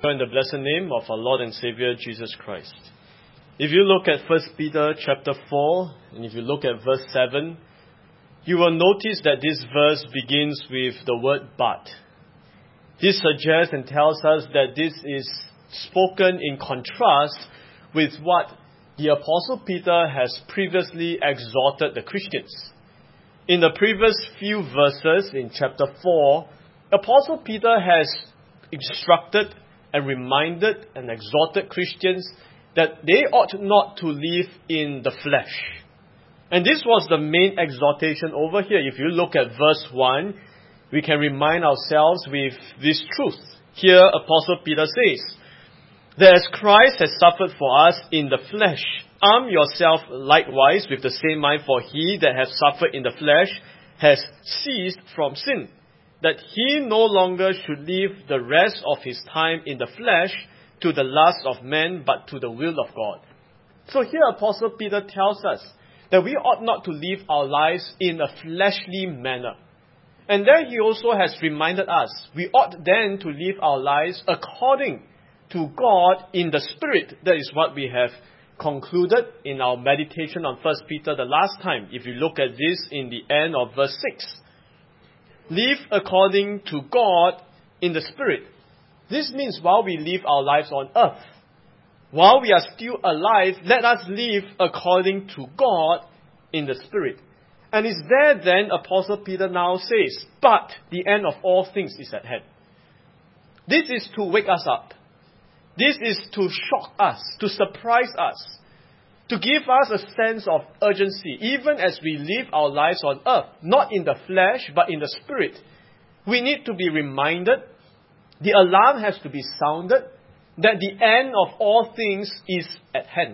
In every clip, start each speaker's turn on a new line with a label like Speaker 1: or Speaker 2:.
Speaker 1: Father, in the blessed name of our Lord and Savior Jesus Christ. If you look at 1 Peter chapter 4, and if you look at verse 7, you will notice that this verse begins with the word but. This suggests and tells us that this is spoken in contrast with what the Apostle Peter has previously exhorted the Christians. In the previous few verses in chapter 4, Apostle Peter has instructed and reminded and exhorted Christians that they ought not to live in the flesh. And this was the main exhortation over here. If you look at verse 1, we can remind ourselves with this truth. Here, Apostle Peter says, that as Christ has suffered for us in the flesh, arm yourself likewise with the same mind, for he that hath suffered in the flesh has ceased from sin, that he no longer should live the rest of his time in the flesh to the lust of men, but to the will of God. So here Apostle Peter tells us that we ought not to live our lives in a fleshly manner. And then he also has reminded us, we ought then to live our lives according to God in the Spirit. That is what we have concluded in our meditation on 1 Peter the last time. If you look at this in the end of verse 6. Live according to God in the Spirit. This means while we live our lives on earth, while we are still alive, let us live according to God in the Spirit. And it's there then Apostle Peter now says, but the end of all things is at hand. This is to wake us up. This is to shock us, to surprise us, to give us a sense of urgency, even as we live our lives on earth, not in the flesh, but in the Spirit. We need to be reminded, the alarm has to be sounded, that the end of all things is at hand.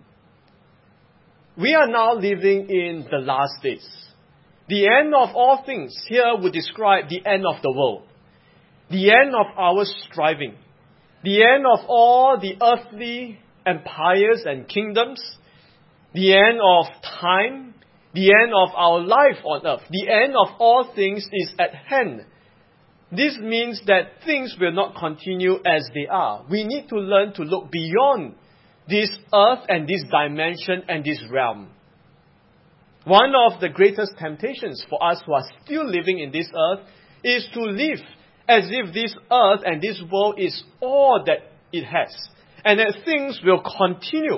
Speaker 1: We are now living in the last days. The end of all things here would describe the end of the world, the end of our striving, the end of all the earthly empires and kingdoms, the end of time, the end of our life on earth, the end of all things is at hand. This means that things will not continue as they are. We need to learn to look beyond this earth and this dimension and this realm. One of the greatest temptations for us who are still living in this earth is to live as if this earth and this world is all that it has, and that things will continue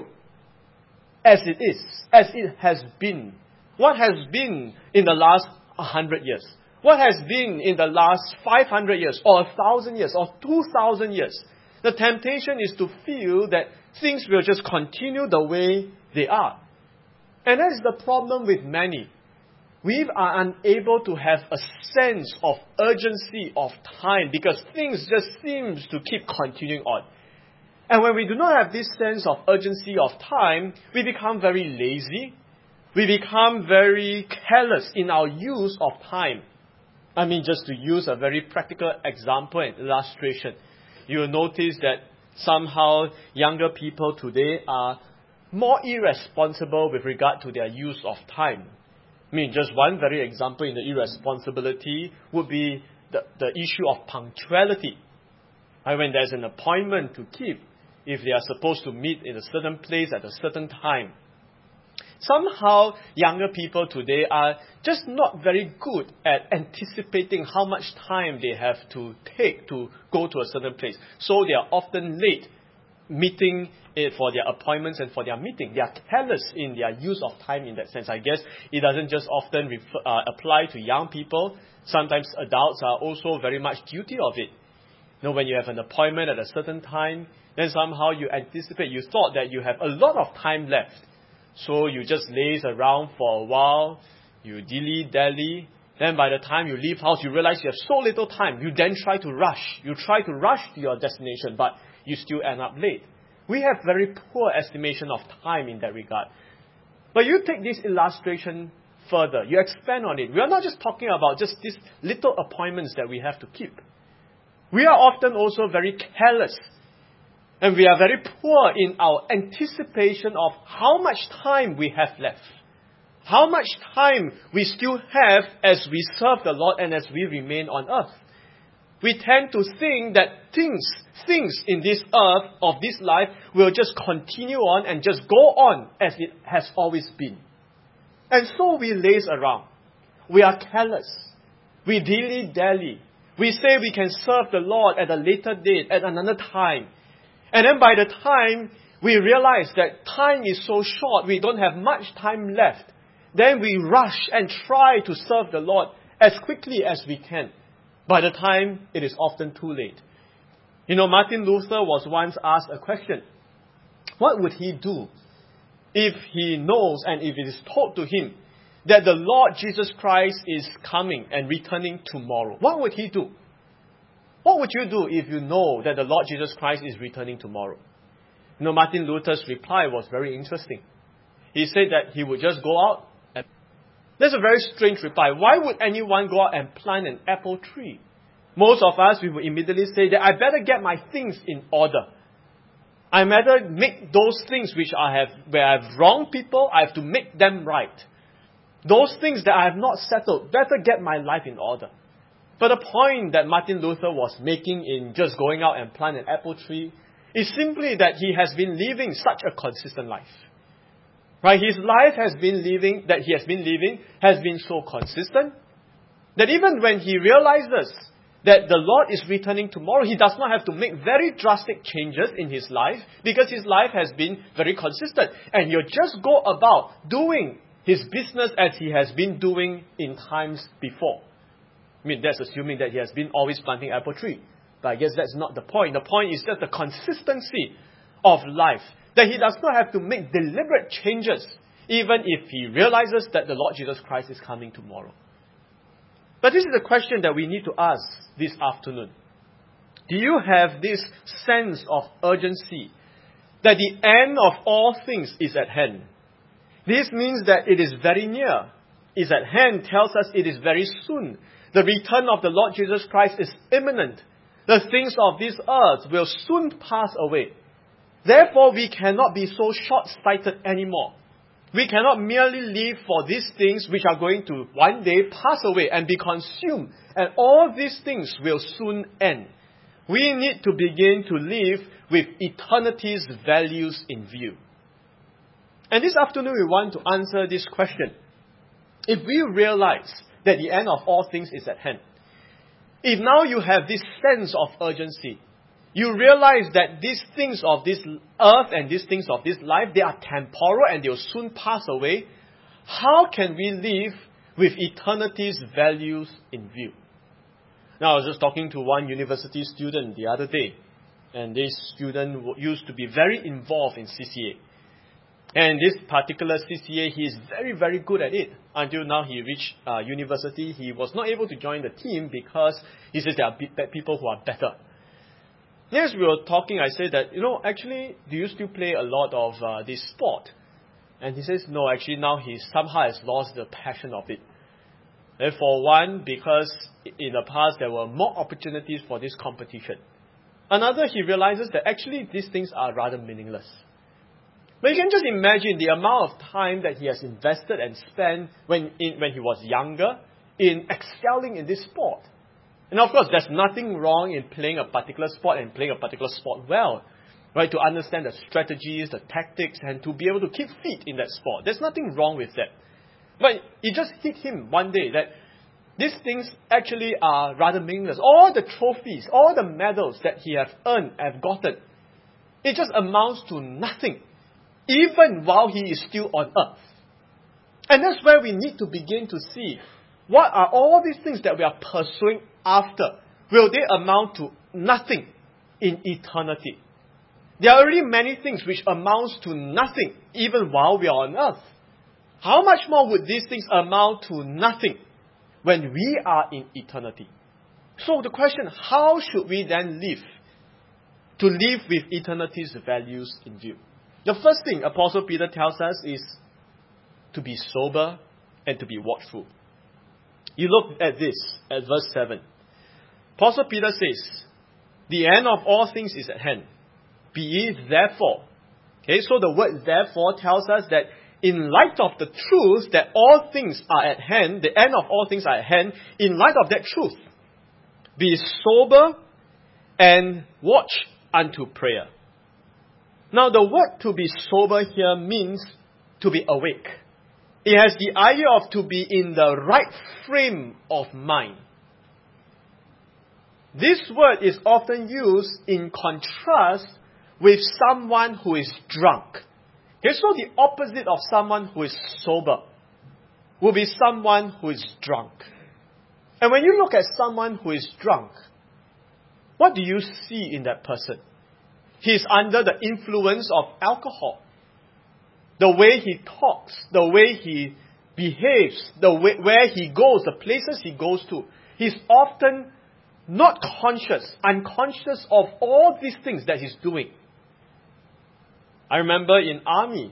Speaker 1: as it is, as it has been. What has been in the last 100 years? What has been in the last 500 years, or 1,000 years, or 2,000 years? The temptation is to feel that things will just continue the way they are. And that is the problem with many. We are unable to have a sense of urgency of time because things just seem to keep continuing on. And when we do not have this sense of urgency of time, we become very lazy. We become very careless in our use of time. I mean, just to use a very practical example and illustration, you will notice that somehow younger people today are more irresponsible with regard to their use of time. I mean, just one very example in the irresponsibility would be the issue of punctuality. When there's an appointment to keep, if they are supposed to meet in a certain place at a certain time, somehow younger people today are just not very good at anticipating how much time they have to take to go to a certain place. So they are often late meeting for their appointments and for their meeting. They are careless in their use of time in that sense. I guess it doesn't just often apply to young people. Sometimes adults are also very much guilty of it. You know, when you have an appointment at a certain time, then somehow you anticipate, you thought that you have a lot of time left. So you just laze around for a while, you dilly-dally. Then by the time you leave house, you realize you have so little time. You then try to rush. You try to rush to your destination, but you still end up late. We have very poor estimation of time in that regard. But you take this illustration further. You expand on it. We are not just talking about just these little appointments that we have to keep. We are often also very careless. And we are very poor in our anticipation of how much time we have left. How much time we still have as we serve the Lord and as we remain on earth. we tend to think that things in this earth, of this life, will just continue on and just go on as it has always been. And so we laze around. We are careless. We dilly-dally. We say we can serve the Lord at a later date, at another time. And then by the time we realize that time is so short, we don't have much time left, then we rush and try to serve the Lord as quickly as we can. By the time, it is often too late. You know, Martin Luther was once asked a question. What would he do if he knows and if it is told to him that the Lord Jesus Christ is coming and returning tomorrow? What would he do? What would you do if you know that the Lord Jesus Christ is returning tomorrow? You know, Martin Luther's reply was very interesting. He said that he would just go out. That's a very strange reply. Why would anyone go out and plant an apple tree? Most of us, we would immediately say that I better get my things in order. I better make those things where I have wronged people, I have to make them right. Those things that I have not settled, better get my life in order. But the point that Martin Luther was making in just going out and plant an apple tree is simply that he has been living such a consistent life. Right? His life he has been living has been so consistent that even when he realizes that the Lord is returning tomorrow, he does not have to make very drastic changes in his life because his life has been very consistent. And he'll just go about doing his business as he has been doing in times before. I mean, that's assuming that he has been always planting apple tree. But I guess that's not the point. The point is just the consistency of life. That he does not have to make deliberate changes, even if he realizes that the Lord Jesus Christ is coming tomorrow. But this is a question that we need to ask this afternoon. Do you have this sense of urgency that the end of all things is at hand? This means that it is very near. Is at hand tells us it is very soon. The return of the Lord Jesus Christ is imminent. The things of this earth will soon pass away. Therefore, we cannot be so short-sighted anymore. We cannot merely live for these things which are going to one day pass away and be consumed. And all these things will soon end. We need to begin to live with eternity's values in view. And this afternoon we want to answer this question. If we realize that the end of all things is at hand, if now you have this sense of urgency, you realize that these things of this earth and these things of this life, they are temporal and they will soon pass away. How can we live with eternity's values in view? Now, I was just talking to one university student the other day. And this student used to be very involved in CCA. And this particular CCA, he is very, very good at it. Until now he reached university, he was not able to join the team because he says there are people who are better. Next, we were talking, I said that, actually, do you still play a lot of this sport? And he says, no, actually now he somehow has lost the passion of it. And for one, because in the past there were more opportunities for this competition. Another, he realizes that actually these things are rather meaningless. But you can just imagine the amount of time that he has invested and spent when he was younger in excelling in this sport. And of course, there's nothing wrong in playing a particular sport and playing a particular sport well. Right? To understand the strategies, the tactics, and to be able to keep fit in that sport. There's nothing wrong with that. But it just hit him one day that these things actually are rather meaningless. All the trophies, all the medals that he has earned, have gotten, it just amounts to nothing. Even while he is still on earth. And that's where we need to begin to see what are all these things that we are pursuing after. Will they amount to nothing in eternity? There are already many things which amounts to nothing even while we are on earth. How much more would these things amount to nothing when we are in eternity? So the question, how should we then live to live with eternity's values in view? The first thing Apostle Peter tells us is to be sober and to be watchful. You look at this, at verse 7. Apostle Peter says, the end of all things is at hand. Be ye therefore. Okay, so the word therefore tells us that in light of the truth that all things are at hand, the end of all things are at hand, in light of that truth, be sober, and watch unto prayer. Now, the word to be sober here means to be awake. It has the idea of to be in the right frame of mind. This word is often used in contrast with someone who is drunk. Okay, so the opposite of someone who is sober will be someone who is drunk. And when you look at someone who is drunk, what do you see in that person? He is under the influence of alcohol. The way he talks, the way he behaves, where he goes, the places he goes to. He's often not unconscious of all these things that he's doing. I remember in army,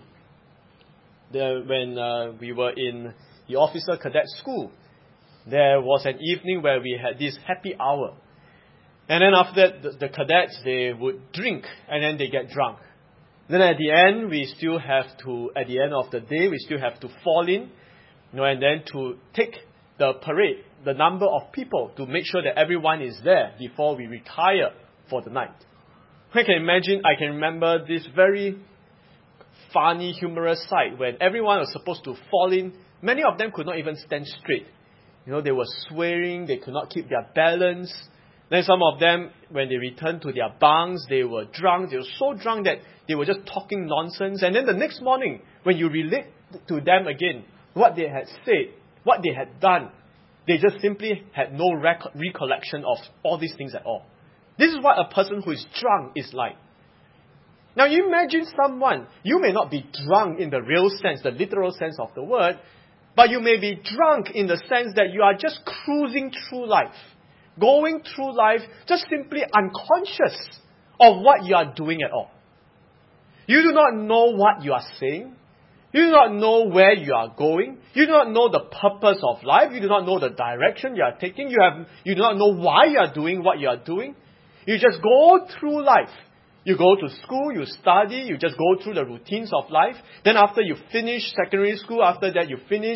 Speaker 1: when we were in the officer cadet school, there was an evening where we had this happy hour. And then after that, the cadets, they would drink and then they get drunk. Then at the end, at the end of the day, we still have to fall in, and then to take the parade, the number of people, to make sure that everyone is there before we retire for the night. I can remember this very funny, humorous sight when everyone was supposed to fall in. Many of them could not even stand straight. They were swearing, they could not keep their balance. Then some of them, when they returned to their bunks, they were drunk. They were so drunk that they were just talking nonsense. And then the next morning, when you relate to them again, what they had said, what they had done, they just simply had no recollection of all these things at all. This is what a person who is drunk is like. Now you imagine someone, you may not be drunk in the real sense, the literal sense of the word, but you may be drunk in the sense that you are just cruising through life. Going through life just simply unconscious of what you are doing at all. You do not know what you are saying. You do not know where you are going. You do not know the purpose of life. You do not know the direction you are taking. You do not know why you are doing what you are doing. You just go through life. You go to school, you study, you just go through the routines of life. Then after you finish secondary school, after that you finish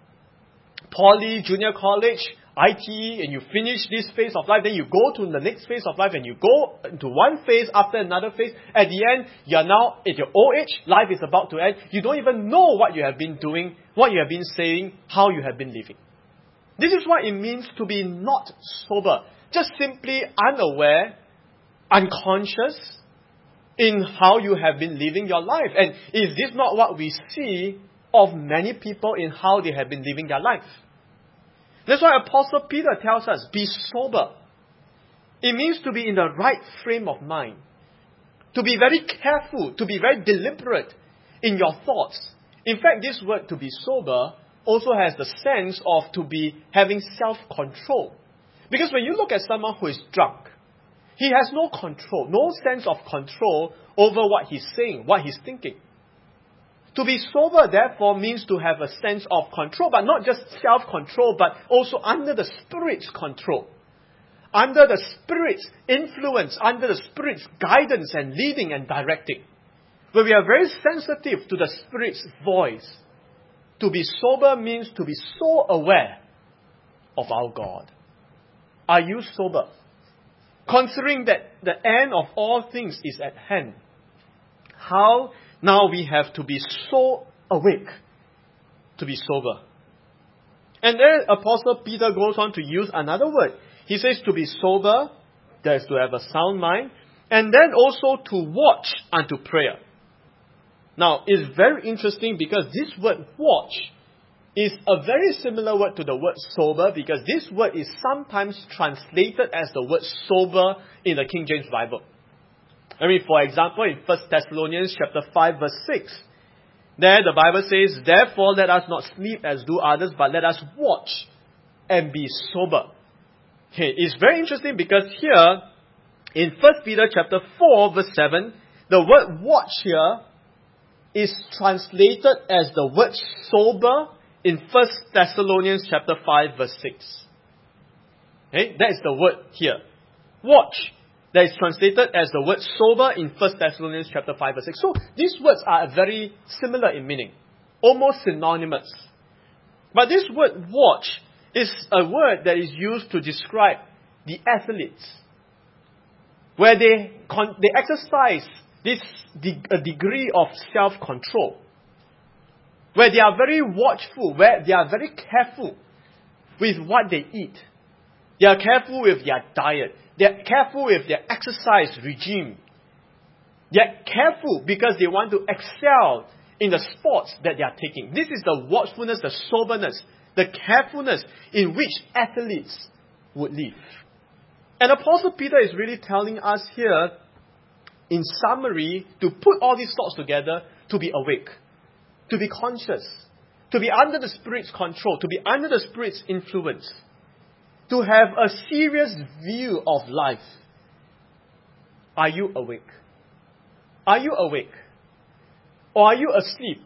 Speaker 1: poly, junior college, ITE, and you finish this phase of life, then you go to the next phase of life, and you go into one phase after another phase. At the end, you are now at your old age, life is about to end. You don't even know what you have been doing, what you have been saying, how you have been living. This is what it means to be not sober. Just simply unaware, unconscious in how you have been living your life. And is this not what we see of many people in how they have been living their life? That's why Apostle Peter tells us, be sober. It means to be in the right frame of mind. To be very careful, to be very deliberate in your thoughts. In fact, this word to be sober also has the sense of to be having self-control. Because when you look at someone who is drunk, he has no control, no sense of control over what he's saying, what he's thinking. To be sober, therefore, means to have a sense of control, but not just self-control, but also under the Spirit's control. Under the Spirit's influence, under the Spirit's guidance and leading and directing. Where we are very sensitive to the Spirit's voice. To be sober means to be so aware of our God. Are you sober? Considering that the end of all things is at hand, how now we have to be so awake to be sober? And then Apostle Peter goes on to use another word. He says to be sober, that is to have a sound mind, and then also to watch unto prayer. Now, it's very interesting because this word watch is a very similar word to the word sober, because this word is sometimes translated as the word sober in the King James Bible. For example, in 1 Thessalonians chapter 5 verse 6, there the Bible says, therefore let us not sleep as do others, but let us watch and be sober. Okay, it's very interesting because here, in 1 Peter chapter 4 verse 7, the word watch here is translated as the word sober in 1 Thessalonians chapter 5 verse 6. Okay, that is the word here. Watch. That is translated as the word sober in 1 Thessalonians chapter 5 verse 6. So these words are very similar in meaning. Almost synonymous. But this word watch is a word that is used to describe the athletes, where they exercise a degree of self-control, where they are very watchful, where they are very careful with what they eat. They are careful with their diet. They are careful with their exercise regime. They are careful because they want to excel in the sports that they are taking. This is the watchfulness, the soberness, the carefulness in which athletes would live. And Apostle Peter is really telling us here, in summary, to put all these thoughts together, to be awake, to be conscious, to be under the Spirit's control, to be under the Spirit's influence, to have a serious view of life. Are you awake? Are you awake? Or are you asleep?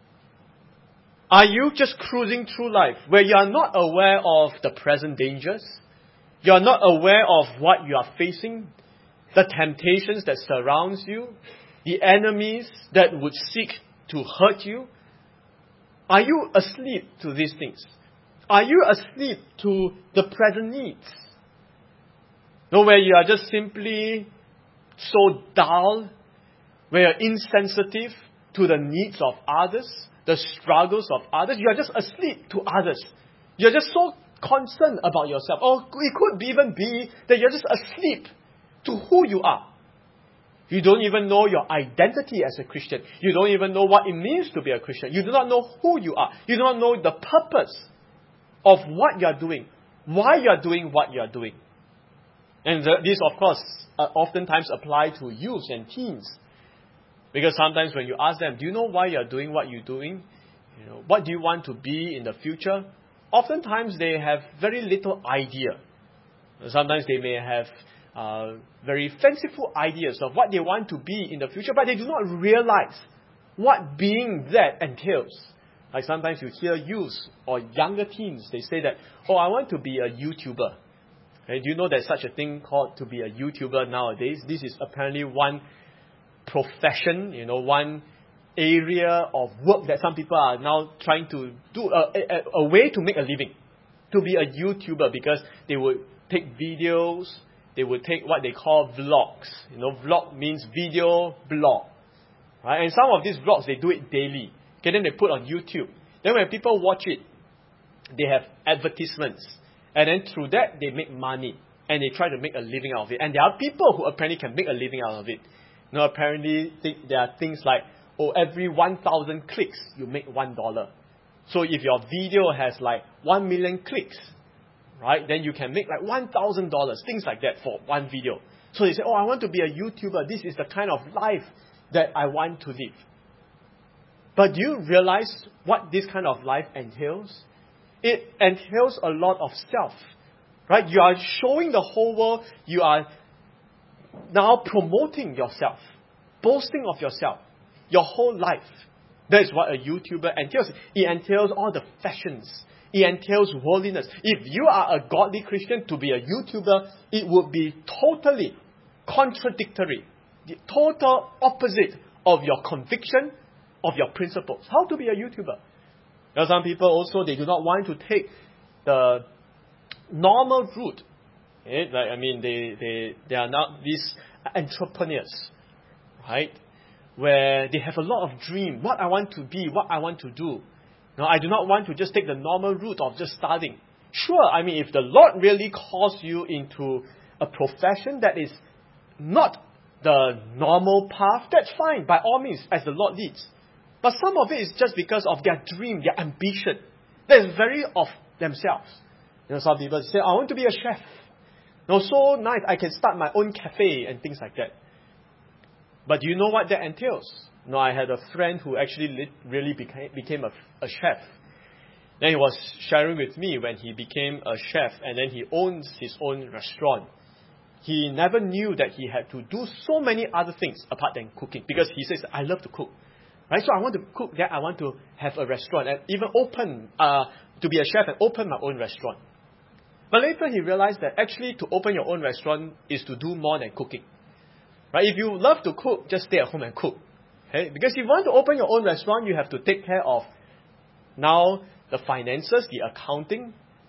Speaker 1: Are you just cruising through life where you are not aware of the present dangers? You are not aware of what you are facing, the temptations that surrounds you, the enemies that would seek to hurt you? Are you asleep to these things? Are you asleep to the present needs? No, where you are just simply so dull, where you're insensitive to the needs of others, the struggles of others. You are just asleep to others. You're just so concerned about yourself. Or it could even be that you're just asleep to who you are. You don't even know your identity as a Christian. You don't even know what it means to be a Christian. You do not know who you are. You do not know the purpose of what you are doing, why you are doing what you are doing. And this, of course, oftentimes apply to youth and teens. Because sometimes when you ask them, do you know why you are doing what you're doing? What do you want to be in the future? Oftentimes they have very little idea. Sometimes they may have very fanciful ideas of what they want to be in the future, but they do not realize what being that entails. Like sometimes you hear youth or younger teens, they say that, I want to be a YouTuber. Okay, do you know there's such a thing called to be a YouTuber nowadays? This is apparently one profession, one area of work that some people are now trying to do, a way to make a living, to be a YouTuber, because they would take videos, they would take what they call vlogs. Vlog means video blog, right? And some of these vlogs, they do it daily. Okay, then they put on YouTube. Then when people watch it, they have advertisements, and then through that they make money, and they try to make a living out of it. And there are people who apparently can make a living out of it. Apparently there are things like, every 1,000 clicks, you make $1. So if your video has like 1 million clicks, right, then you can make like $1,000, things like that for one video. So they say, I want to be a YouTuber. This is the kind of life that I want to live. But do you realize what this kind of life entails? It entails a lot of self, right? You are showing the whole world, you are now promoting yourself, boasting of yourself, your whole life. That is what a YouTuber entails. It entails all the fashions. It entails worldliness. If you are a godly Christian, to be a YouTuber, it would be totally contradictory, the total opposite of your conviction, of your principles. How to be a YouTuber? Now, some people also, they do not want to take the normal route. They are not these entrepreneurs, right? Where they have a lot of dream, what I want to be, what I want to do. Now, I do not want to just take the normal route of just studying. Sure, if the Lord really calls you into a profession that is not the normal path, that's fine, by all means, as the Lord leads. But some of it is just because of their dream, their ambition. That is very of themselves. Some people say, I want to be a chef. So nice, I can start my own cafe and things like that. But do you know what that entails? I had a friend who actually really became a chef. Then he was sharing with me when he became a chef and then he owns his own restaurant. He never knew that he had to do so many other things apart than cooking, because he says, I love to cook. Right? So I want to cook, then I want to have a restaurant and even to be a chef and open my own restaurant. But later he realized that actually to open your own restaurant is to do more than cooking. Right? If you love to cook, just stay at home and cook. Okay? Because if you want to open your own restaurant, you have to take care of now the finances, the accounting,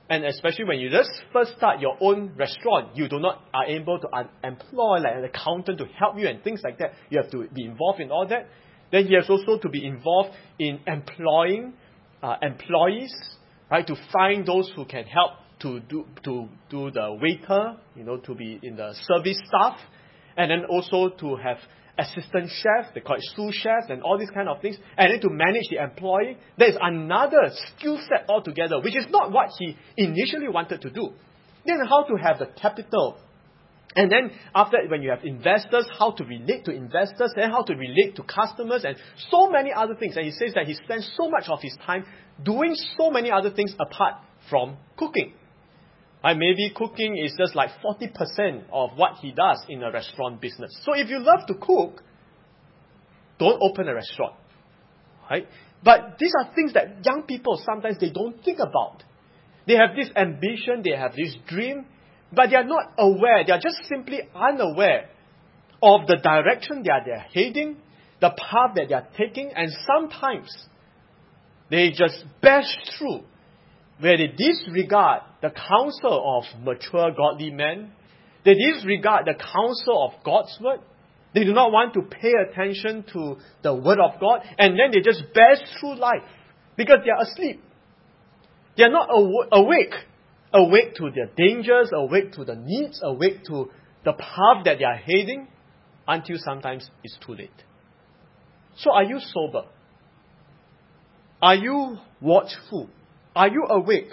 Speaker 1: And especially when you just first start your own restaurant, you are able to employ like an accountant to help you and things like that. You have to be involved in all that. Then he has also to be involved in employing employees, right? To find those who can help to do the waiter, to be in the service staff, and then also to have assistant chefs, they call it sous chefs and all these kind of things, and then to manage the employee. There is another skill set altogether, which is not what he initially wanted to do. Then how to have the capital. And then after, when you have investors, how to relate to investors, and how to relate to customers, and so many other things. And he says that he spends so much of his time doing so many other things apart from cooking. Maybe cooking is just like 40% of what he does in a restaurant business. So if you love to cook, don't open a restaurant. Right? But these are things that young people sometimes they don't think about. They have this ambition, they have this dream, but they are not aware. They are just simply unaware of the direction they are heading, the path that they are taking, and sometimes they just bash through, where they disregard the counsel of mature godly men. They disregard the counsel of God's word. They do not want to pay attention to the word of God, and then they just bash through life because they are asleep. They are not awake to their dangers, awake to the needs, awake to the path that they are heading, until sometimes it's too late. So are you sober? Are you watchful? Are you awake?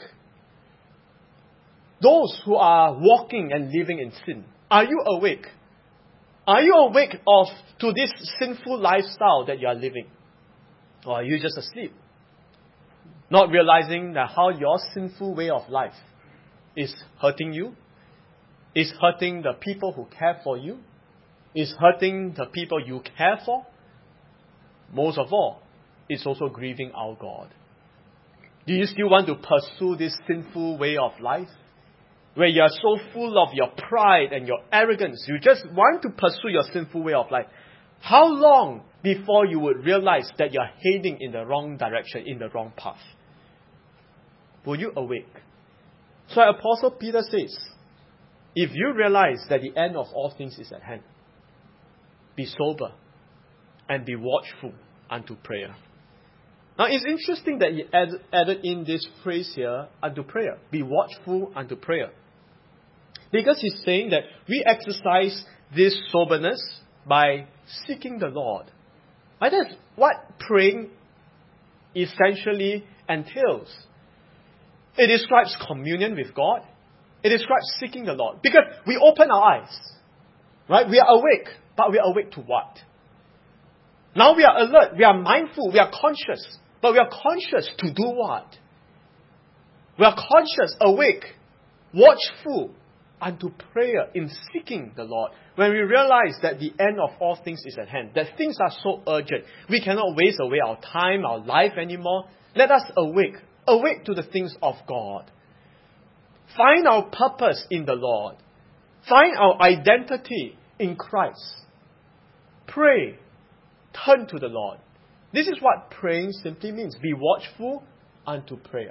Speaker 1: Those who are walking and living in sin, are you awake? Are you awake to this sinful lifestyle that you are living? Or are you just asleep? Not realizing that how your sinful way of life is hurting you, is hurting the people who care for you, is hurting the people you care for. Most of all, it's also grieving our God. Do you still want to pursue this sinful way of life? Where you are so full of your pride and your arrogance, you just want to pursue your sinful way of life. How long before you would realize that you are heading in the wrong direction, in the wrong path? Will you awake? So Apostle Peter says, if you realize that the end of all things is at hand, be sober and be watchful unto prayer. Now it's interesting that he added in this phrase here, unto prayer. Be watchful unto prayer. Because he's saying that we exercise this soberness by seeking the Lord. And that's what praying essentially entails. It describes communion with God. It describes seeking the Lord. Because we open our eyes. Right? We are awake. But we are awake to what? Now we are alert. We are mindful. We are conscious. But we are conscious to do what? We are conscious, awake, watchful unto prayer in seeking the Lord. When we realize that the end of all things is at hand, that things are so urgent, we cannot waste away our time, our life anymore. Let us awake to the things of God. Find our purpose in the Lord. Find our identity in Christ. Pray. Turn to the Lord. This is what praying simply means. Be watchful unto prayer.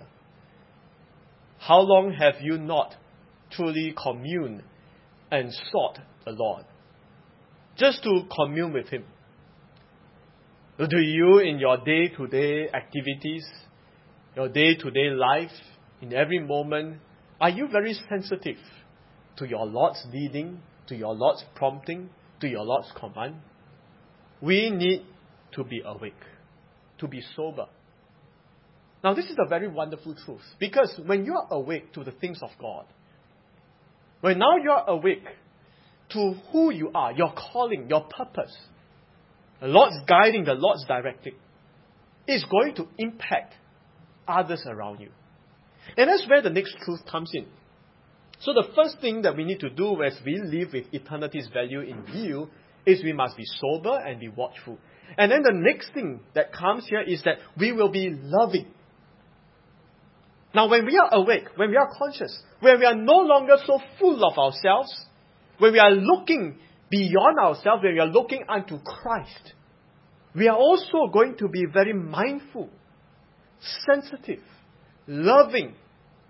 Speaker 1: How long have you not truly communed and sought the Lord? Just to commune with Him. Do you, in your day-to-day activities, your day-to-day life, in every moment, are you very sensitive to your Lord's leading, to your Lord's prompting, to your Lord's command? We need to be awake, to be sober. Now this is a very wonderful truth, because when you are awake to the things of God, when now you are awake to who you are, your calling, your purpose, the Lord's guiding, the Lord's directing, is going to impact others around you. And that's where the next truth comes in. So the first thing that we need to do as we live with eternity's value in view is we must be sober and be watchful. And then the next thing that comes here is that we will be loving. Now when we are awake, when we are conscious, when we are no longer so full of ourselves, when we are looking beyond ourselves, when we are looking unto Christ, we are also going to be very mindful, sensitive, loving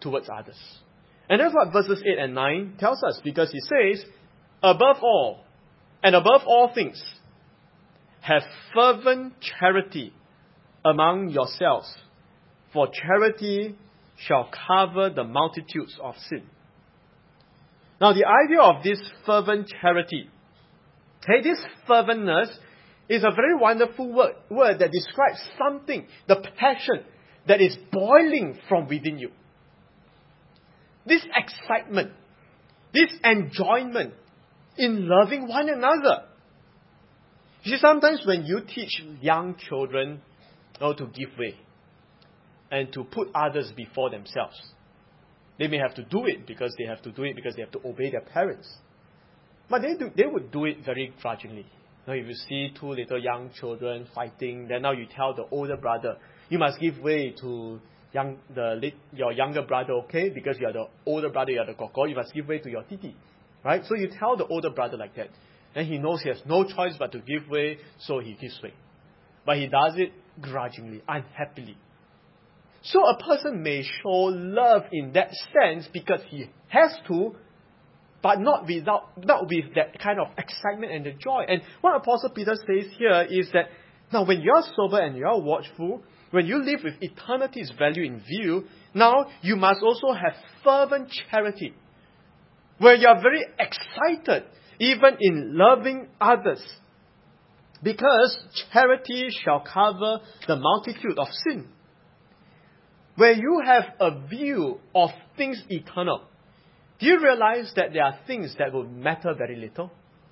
Speaker 1: towards others. And that's what verses 8 and 9 tells us, because he says, above all, and above all things, have fervent charity among yourselves, for charity shall cover the multitudes of sin. Now the idea of this fervent charity, this ferventness is a very wonderful word that describes something, the passion that is boiling from within you. This excitement, this enjoyment in loving one another. You see, sometimes when you teach young children to give way and to put others before themselves, they may have to do it because they have to obey their parents. But they would do it very grudgingly. Now, if you see two little young children fighting, then now you tell the older brother, you must give way to your younger brother, okay? Because you are the older brother, you are the koko, you must give way to your titi. Right? So you tell the older brother like that. And he knows he has no choice but to give way, so he gives way. But he does it grudgingly, unhappily. So a person may show love in that sense because he has to, but not with that kind of excitement and the joy. And what Apostle Peter says here is that, now when you are sober and you are watchful, when you live with eternity's value in view, now you must also have fervent charity, where you are very excited, even in loving others, because charity shall cover the multitude of sin. Where you have a view of things eternal, do you realize that there are things that will matter very little?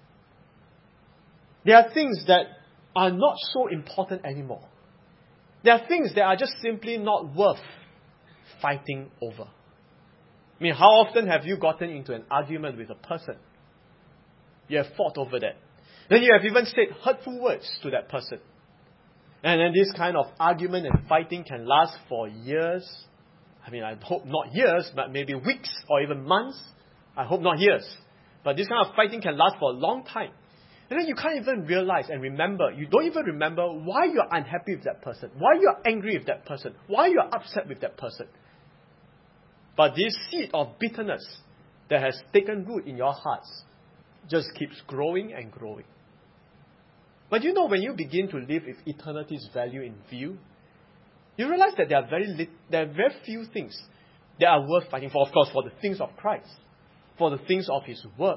Speaker 1: There are things that are not so important anymore. There are things that are just simply not worth fighting over. I mean, how often have you gotten into an argument with a person? You have fought over that. Then you have even said hurtful words to that person. And then this kind of argument and fighting can last for years. I mean, I hope not years, but maybe weeks or even months. I hope not years. But this kind of fighting can last for a long time. And then you can't even realize and remember, you don't even remember why you're unhappy with that person, why you're angry with that person, why you're upset with that person. But this seed of bitterness that has taken root in your hearts just keeps growing and growing. But you know, when you begin to live with eternity's value in view, you realize that there are very few things that are worth fighting for. Of course, for the things of Christ, for the things of His word,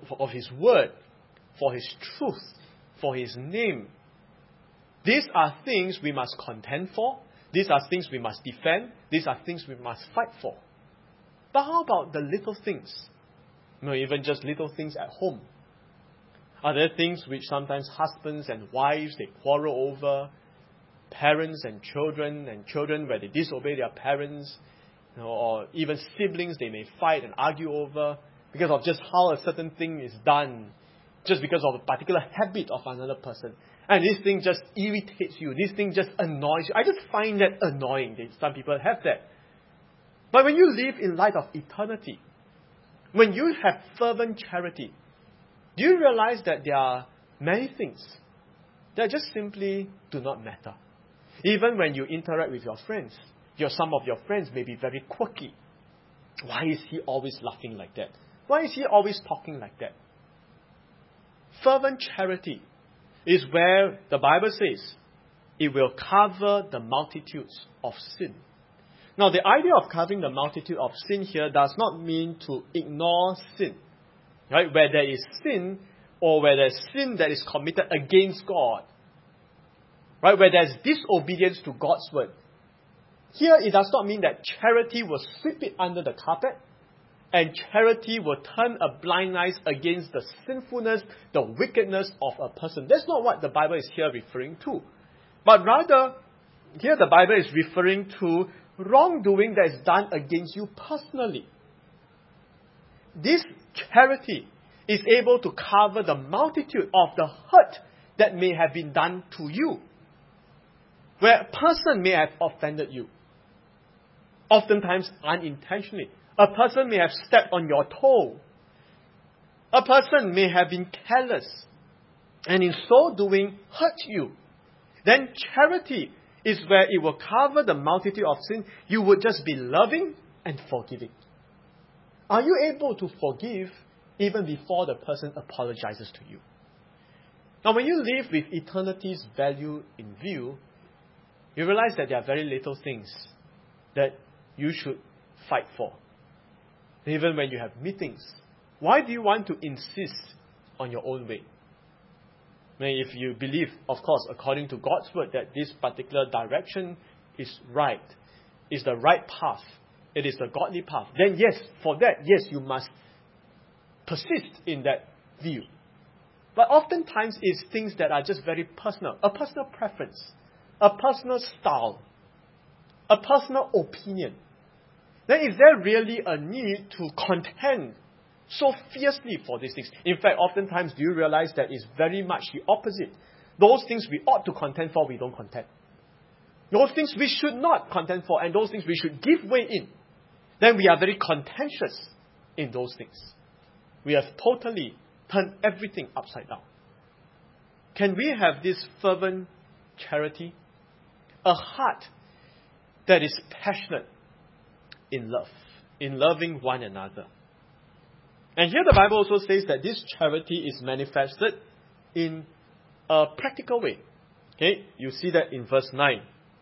Speaker 1: for His truth, for His name. These are things we must contend for. These are things we must defend. These are things we must fight for. But how about the little things? Even just little things at home. Are there things which sometimes husbands and wives, they quarrel over? Parents and children where they disobey their parents, or even siblings, they may fight and argue over because of just how a certain thing is done, just because of a particular habit of another person. And this thing just irritates you. This thing just annoys you. I just find that annoying. Some people have that. But when you live in light of eternity, when you have fervent charity, do you realize that there are many things that just simply do not matter? Even when you interact with your friends, some of your friends may be very quirky. Why is he always laughing like that? Why is he always talking like that? Fervent charity is where the Bible says it will cover the multitudes of sin. Now, the idea of covering the multitude of sin here does not mean to ignore sin. Right? Where there is sin, or where there is sin that is committed against God. Right? Where there is disobedience to God's word. Here, it does not mean that charity will sweep it under the carpet, and charity will turn a blind eye against the sinfulness, the wickedness of a person. That's not what the Bible is here referring to. But rather, here the Bible is referring to wrongdoing that is done against you personally. This charity is able to cover the multitude of the hurt that may have been done to you. Where a person may have offended you. Oftentimes unintentionally. A person may have stepped on your toe. A person may have been careless, and in so doing hurt you. Then charity is where it will cover the multitude of sin. You would just be loving, and forgiving? Are you able to forgive even before the person apologizes to you? Now, when you live with eternity's value in view, you realize that there are very little things that you should fight for. Even when you have meetings, why do you want to insist on your own way? I mean, if you believe, of course, according to God's word, that this particular direction is right, is the right path, it is the godly path, then yes, for that, yes, you must persist in that view. But oftentimes it's things that are just very personal, a personal preference, a personal style, a personal opinion. Then is there really a need to contend so fiercely for these things? In fact, oftentimes do you realize that it's very much the opposite? Those things we ought to contend for, we don't contend. Those things we should not contend for, and those things we should give way in, then we are very contentious in those things. We have totally turned everything upside down. Can we have this fervent charity? A heart that is passionate in love, in loving one another. And here the Bible also says that this charity is manifested in a practical way. Okay, you see that in verse 9.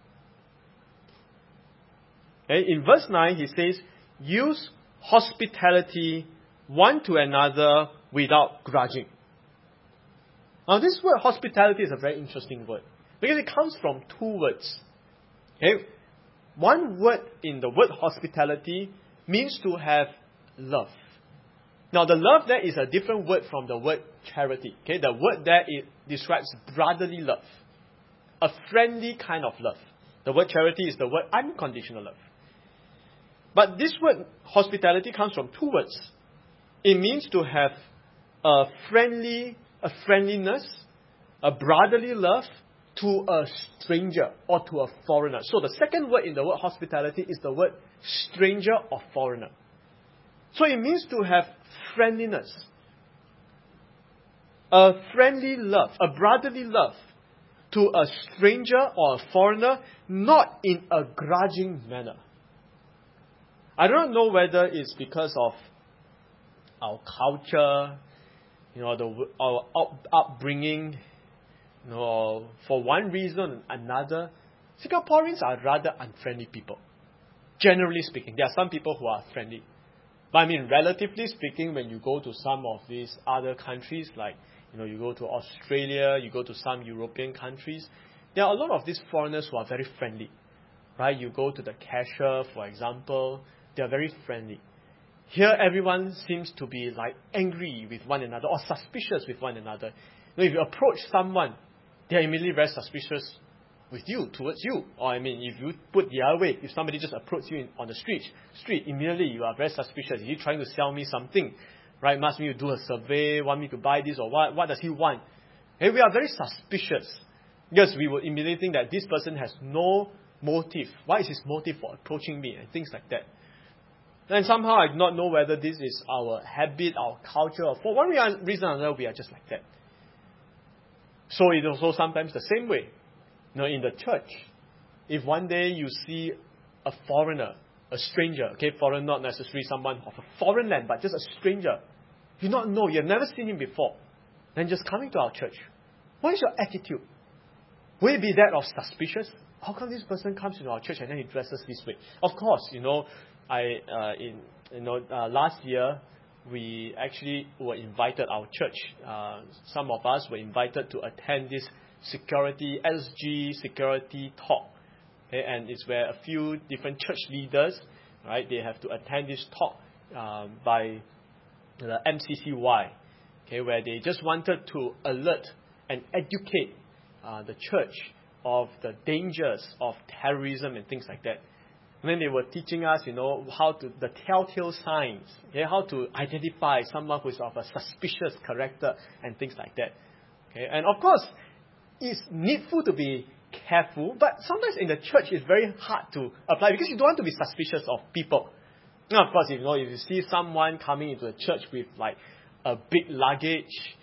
Speaker 1: Okay, in verse 9 he says, use hospitality one to another without grudging. Now this word hospitality is a very interesting word because it comes from two words. Okay? One word in the word hospitality means to have love. Now the love there is a different word from the word charity. Okay? The word there it describes brotherly love. A friendly kind of love. The word charity is the word unconditional love. But this word hospitality comes from two words. It means to have a friendliness, a brotherly love to a stranger or to a foreigner. So the second word in the word hospitality is the word stranger or foreigner. So it means to have friendliness, a friendly love, a brotherly love to a stranger or a foreigner, not in a grudging manner. I don't know whether it's because of our culture, our upbringing, for one reason or another, Singaporeans are rather unfriendly people. Generally speaking, there are some people who are friendly. But I mean, relatively speaking, when you go to some of these other countries, like, you go to Australia, you go to some European countries, there are a lot of these foreigners who are very friendly. Right? You go to the cashier, for example, they are very friendly. Here, everyone seems to be like angry with one another or suspicious with one another. If you approach someone, they are immediately very suspicious with you, towards you. Or if you put the other way, if somebody just approaches you on the street, immediately you are very suspicious. Is he trying to sell me something? Right? Must me to do a survey, want me to buy this or what? What does he want? We are very suspicious. Because we would immediately think that this person has no motive. What is his motive for approaching me? And things like that. And somehow I do not know whether this is our habit, our culture, or for one reason or another, we are just like that. So it is also sometimes the same way. In the church, if one day you see a foreigner, a stranger, foreign not necessarily someone of a foreign land, but just a stranger, you not know, you have never seen him before, then just coming to our church, what is your attitude? Will it be that of suspicious? How come this person comes into our church and then he dresses this way? Of course, last year, we actually were invited, our church, some of us were invited to attend this SG security talk. And it's where a few different church leaders, right, they have to attend this talk by the MCCY, where they just wanted to alert and educate the church of the dangers of terrorism and things like that. And then they were teaching us, the telltale signs, how to identify someone who is of a suspicious character and things like that. And of course, it's needful to be careful, but sometimes in the church it's very hard to apply because you don't want to be suspicious of people. Now, of course, if you see someone coming into the church with like a big luggage,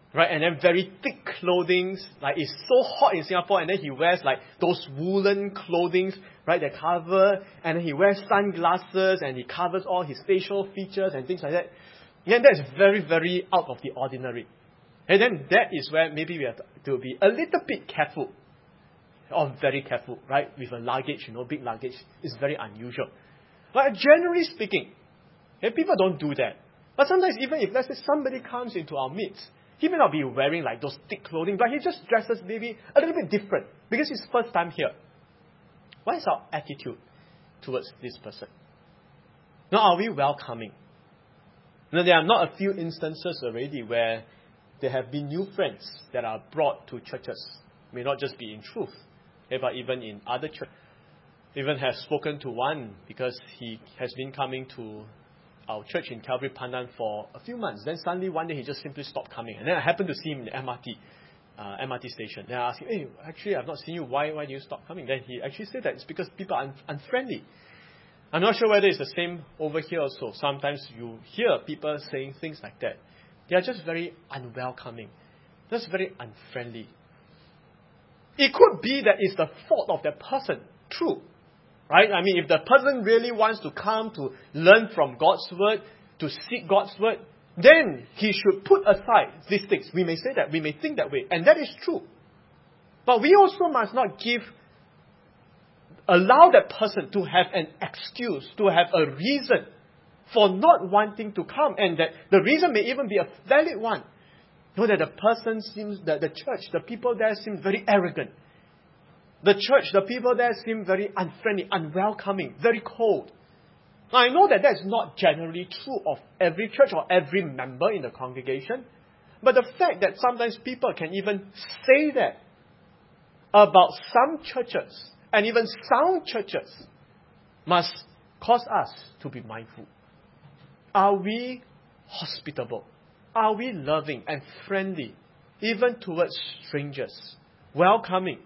Speaker 1: Right, and then very thick clothing, like it's so hot in Singapore, and then he wears like those woolen clothing, right, that cover, and then he wears sunglasses, and he covers all his facial features and things like that. And that's very, very out of the ordinary. And then that is where maybe we have to be a little bit careful, or very careful, right, with a luggage, big luggage. It's very unusual. But generally speaking, people don't do that. But sometimes even if, let's say, somebody comes into our midst, he may not be wearing like those thick clothing, but he just dresses maybe a little bit different because it's first time here. What is our attitude towards this person? Now, are we welcoming? Now, there are not a few instances already where there have been new friends that are brought to churches. May not just be in Truth, but even in other churches. Even have spoken to one because he has been coming to our church in Calvary Pandan for a few months. Then suddenly one day he just simply stopped coming. And then I happened to see him in the MRT station. Then I asked him, hey, actually I've not seen you. Why do you stop coming? Then he actually said that it's because people are unfriendly. I'm not sure whether it's the same over here also. Sometimes you hear people saying things like that. They are just very unwelcoming. Just very unfriendly. It could be that it's the fault of that person. True. Right? I mean, if the person really wants to come to learn from God's Word, to seek God's Word, then he should put aside these things. We may say that, we may think that way, and that is true. But we also must not allow that person to have an excuse, to have a reason for not wanting to come, and that the reason may even be a valid one. That the person seems, that the church, the people there seem very arrogant. The church, the people there seem very unfriendly, unwelcoming, very cold. Now, I know that that's not generally true of every church or every member in the congregation. But the fact that sometimes people can even say that about some churches, and even sound churches, must cause us to be mindful. Are we hospitable? Are we loving and friendly, even towards strangers? Welcoming?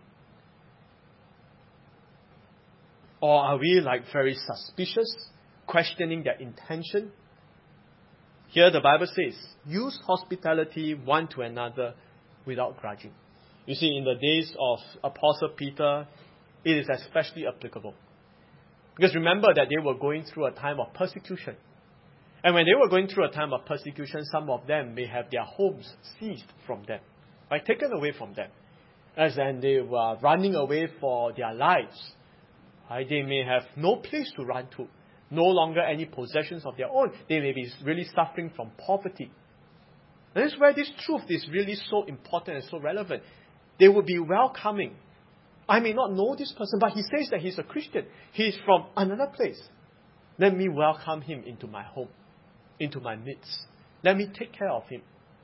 Speaker 1: Or are we like very suspicious, questioning their intention? Here the Bible says, use hospitality one to another without grudging. You see, in the days of Apostle Peter, it is especially applicable. Because remember that they were going through a time of persecution. And when they were going through a time of persecution, some of them may have their homes seized from them, right, taken away from them. As then they were running away for their lives. They may have no place to run to, no longer any possessions of their own. They may be really suffering from poverty. And this is where this truth is really so important and so relevant. They would be welcoming. I may not know this person, but he says that he's a Christian. He's from another place. Let me welcome him into my home, into my midst. Let me take care of him.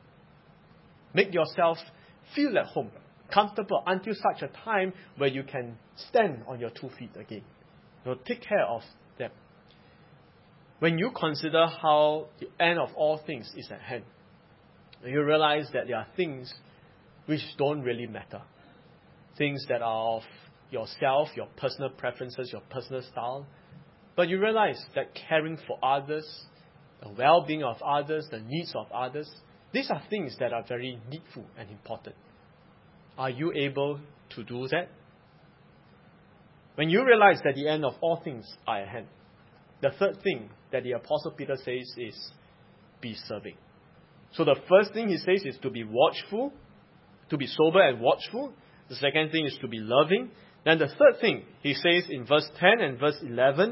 Speaker 1: Make yourself feel at home, comfortable, until such a time where you can stand on your 2 feet again. Take care of them. When you consider how the end of all things is at hand, you realize that there are things which don't really matter. Things that are of yourself, your personal preferences, your personal style. But you realize that caring for others, the well-being of others, the needs of others, these are things that are very needful and important. Are you able to do that? When you realize that the end of all things are at hand, the third thing that the Apostle Peter says is, be serving. So the first thing he says is to be watchful, to be sober and watchful. The second thing is to be loving. Then the third thing he says in verse 10 and verse 11,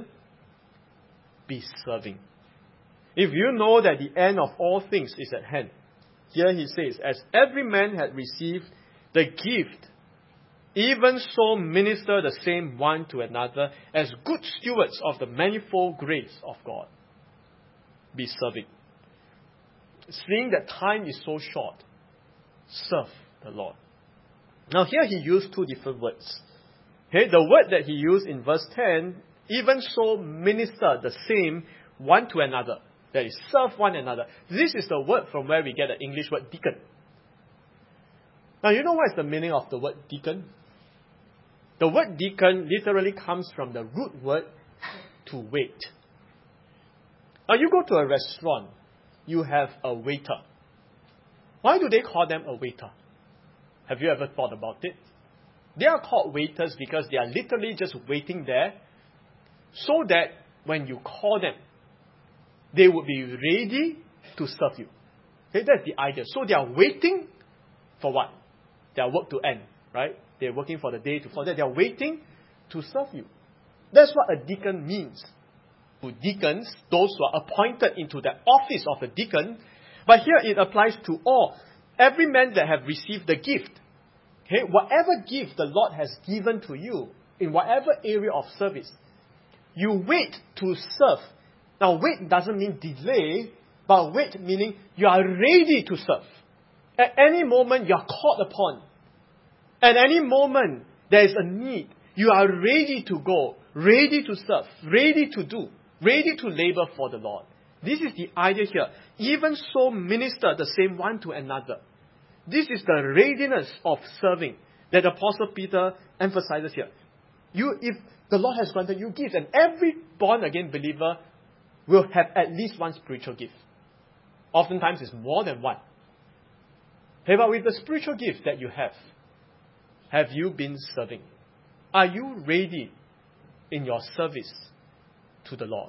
Speaker 1: be serving. If you know that the end of all things is at hand, here he says, as every man had received the gift, even so minister the same one to another as good stewards of the manifold grace of God. Be serving. Seeing that time is so short, serve the Lord. Now here he used two different words. Okay, the word that he used in verse 10, even so minister the same one to another. That is, serve one another. This is the word from where we get the English word deacon. Now you know what is the meaning of the word deacon? The word deacon literally comes from the root word to wait. Now you go to a restaurant, you have a waiter. Why do they call them a waiter? Have you ever thought about it? They are called waiters because they are literally just waiting there so that when you call them, they would be ready to serve you. Okay, that's the idea. So they are waiting for what? Their work to end, right? They're working for the day to fall. They are waiting to serve you. That's what a deacon means. To deacons, those who are appointed into the office of a deacon, but here it applies to all. Every man that have received the gift. Okay, whatever gift the Lord has given to you, in whatever area of service, you wait to serve. Now, wait doesn't mean delay, but wait meaning you are ready to serve. At any moment, you are called upon. At any moment, there is a need. You are ready to go, ready to serve, ready to do, ready to labor for the Lord. This is the idea here. Even so, minister the same one to another. This is the readiness of serving that Apostle Peter emphasizes here. If the Lord has granted you gifts, and every born-again believer will have at least one spiritual gift. Oftentimes it's more than one. Hey, but with the spiritual gift that you have you been serving? Are you ready in your service to the Lord?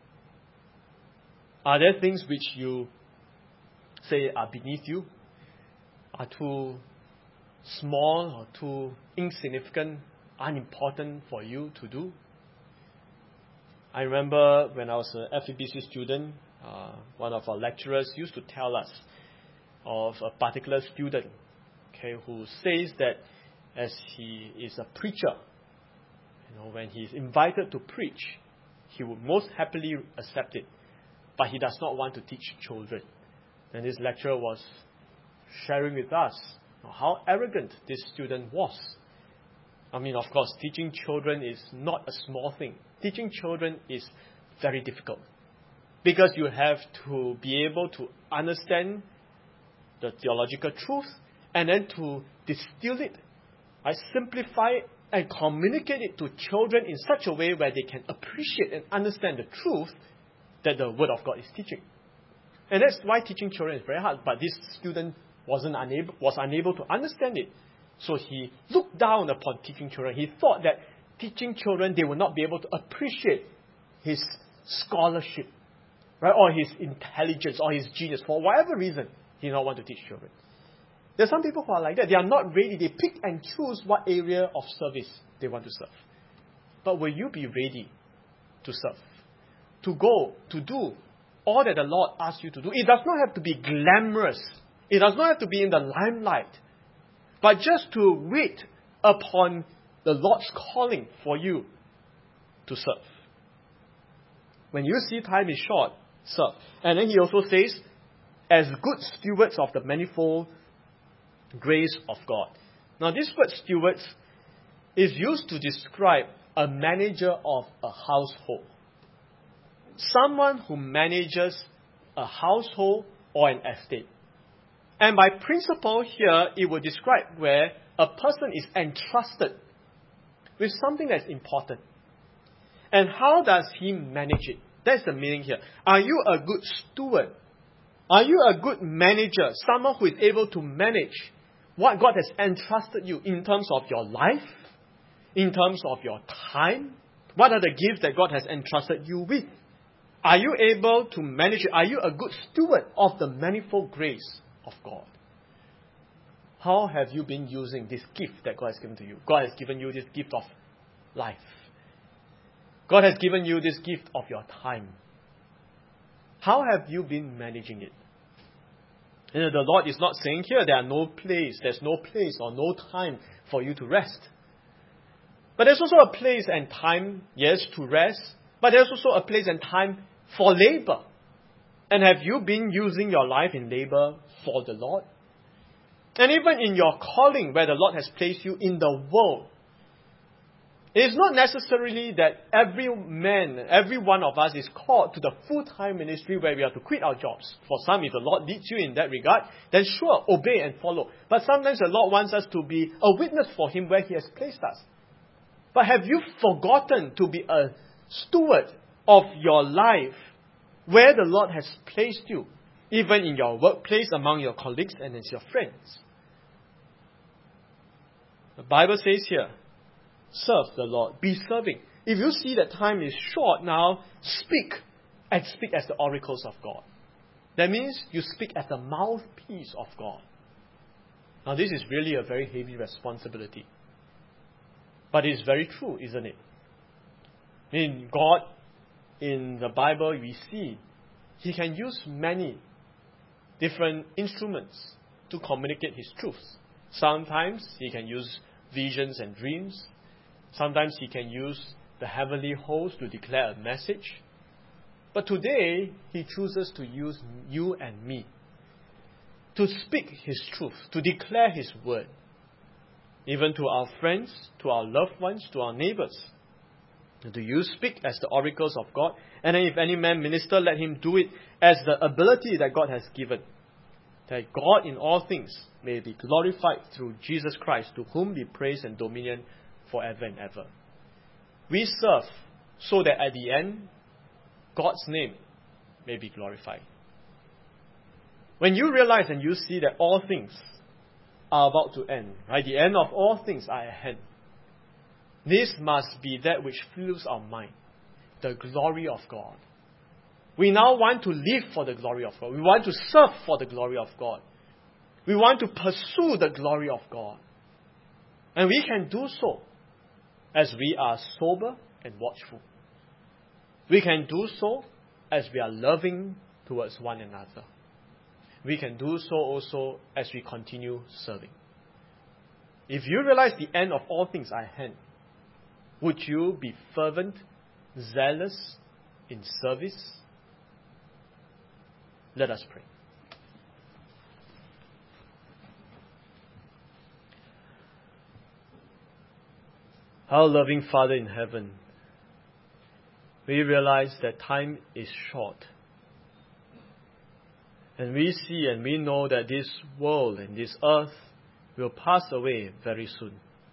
Speaker 1: Are there things which you say are beneath you, are too small or too insignificant, unimportant for you to do? I remember when I was an FEBC student, one of our lecturers used to tell us of a particular student, who says that as he is a preacher, when he is invited to preach, he would most happily accept it, but he does not want to teach children. And this lecturer was sharing with us how arrogant this student was. I mean, of course, teaching children is not a small thing. Teaching children is very difficult because you have to be able to understand the theological truth and then to distill it, simplify it, and communicate it to children in such a way where they can appreciate and understand the truth that the Word of God is teaching. And that's why teaching children is very hard. But this student was unable to understand it. So he looked down upon teaching children. He thought that teaching children, they would not be able to appreciate his scholarship, right, or his intelligence, or his genius. For whatever reason, he did not want to teach children. There are some people who are like that. They are not ready. They pick and choose what area of service they want to serve. But will you be ready to serve? To go, to do all that the Lord asks you to do? It does not have to be glamorous. It does not have to be in the limelight. But just to wait upon the Lord's calling for you to serve. When you see time is short, serve. And then he also says, as good stewards of the manifold grace of God. Now this word stewards is used to describe a manager of a household. Someone who manages a household or an estate. And by principle here, it will describe where a person is entrusted with something that's important. And how does he manage it? That's the meaning here. Are you a good steward? Are you a good manager? Someone who is able to manage what God has entrusted you in terms of your life, in terms of your time? What are the gifts that God has entrusted you with? Are you able to manage it? Are you a good steward of the manifold grace of God? How have you been using this gift that God has given to you? God has given you this gift of life. God has given you this gift of your time. How have you been managing it? The Lord is not saying here there's no place or no time for you to rest. But there's also a place and time, yes, to rest, but there's also a place and time for labor. And have you been using your life in labor for the Lord? And even in your calling where the Lord has placed you in the world, it is not necessarily that every one of us is called to the full-time ministry where we have to quit our jobs. For some, if the Lord leads you in that regard, then sure, obey and follow. But sometimes the Lord wants us to be a witness for Him where He has placed us. But have you forgotten to be a steward of your life where the Lord has placed you? even in your workplace, among your colleagues, and as your friends. The Bible says here, serve the Lord, be serving. If you see that time is short now, speak, and speak as the oracles of God. That means you speak as the mouthpiece of God. Now this is really a very heavy responsibility. But it's very true, isn't it? In God, in the Bible, we see He can use many different instruments to communicate His truths. Sometimes He can use visions and dreams. Sometimes He can use the heavenly host to declare a message. But today, He chooses to use you and me to speak His truth, to declare His word, even to our friends, to our loved ones, to our neighbors. Do you speak as the oracles of God? And then if any man minister, let him do it as the ability that God has given, that God in all things may be glorified through Jesus Christ, to whom be praise and dominion forever and ever. We serve so that at the end, God's name may be glorified. When you realize and you see that all things are about to end, right? The end of all things are at hand. This must be that which fills our mind, the glory of God. We now want to live for the glory of God. We want to serve for the glory of God. We want to pursue the glory of God. And we can do so as we are sober and watchful. We can do so as we are loving towards one another. We can do so also as we continue serving. If you realize the end of all things are at hand, would you be fervent, zealous in service? Let us pray. Our loving Father in heaven, we realize that time is short. And we see and we know that this world and this earth will pass away very soon.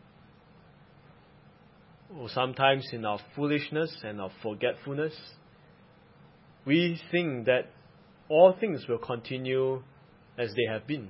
Speaker 1: Or sometimes in our foolishness and our forgetfulness, we think that all things will continue as they have been.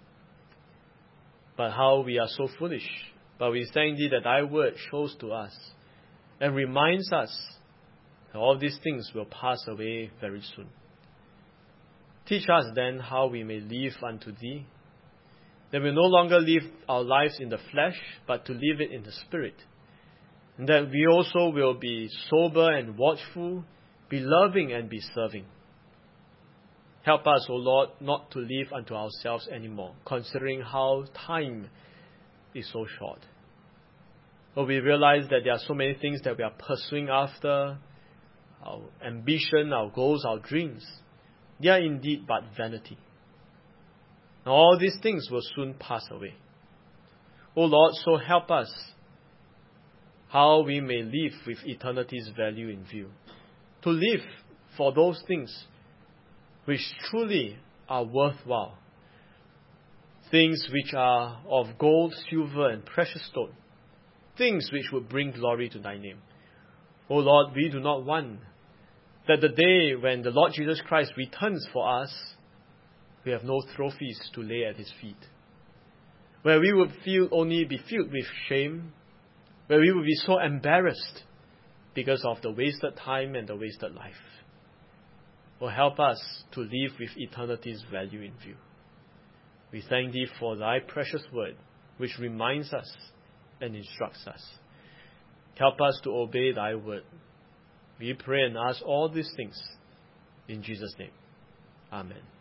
Speaker 1: But how we are so foolish. But we thank Thee that Thy word shows to us and reminds us that all these things will pass away very soon. Teach us then how we may live unto Thee, that we no longer live our lives in the flesh, but to live it in the Spirit, and that we also will be sober and watchful, be loving and be serving. Help us, O Lord, not to live unto ourselves anymore, considering how time is so short. For we realize that there are so many things that we are pursuing after, our ambition, our goals, our dreams. They are indeed but vanity. Now all these things will soon pass away. O Lord, so help us how we may live with eternity's value in view. To live for those things which truly are worthwhile. Things which are of gold, silver, and precious stone. Things which would bring glory to Thy name. O Lord, we do not want that the day when the Lord Jesus Christ returns for us, we have no trophies to lay at His feet. Where we would be filled with shame, where we would be so embarrassed because of the wasted time and the wasted life. Oh, help us to live with eternity's value in view. We thank Thee for Thy precious word, which reminds us and instructs us. Help us to obey Thy word. We pray and ask all these things in Jesus' name. Amen.